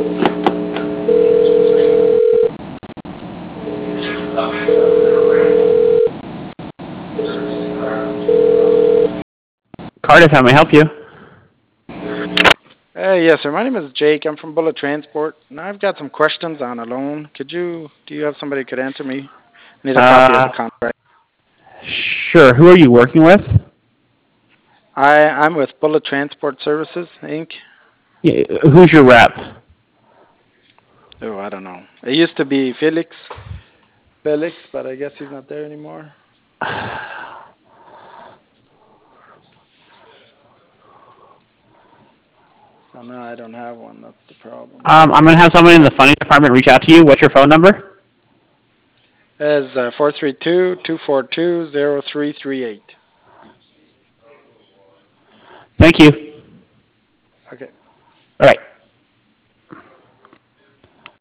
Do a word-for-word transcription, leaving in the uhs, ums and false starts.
Cardiff, how may I help you? Uh, yes, sir. My name is Jake. I'm from Bullet Transport, and I've got some questions on a loan. Could you, do you have somebody who could answer me? I need a copy of Uh, the contract. sure. Who are you working with? I, I'm with Bullet Transport Services, Incorporated. Yeah, who's your rep? Oh, I don't know. It used to be Felix. Felix, but I guess he's not there anymore. Oh, no, I don't have one. That's the problem. Um, I'm going to have somebody in the funding department reach out to you. What's your phone number? It's uh, four three two, two four two, zero three three eight. Thank you. Okay. All right.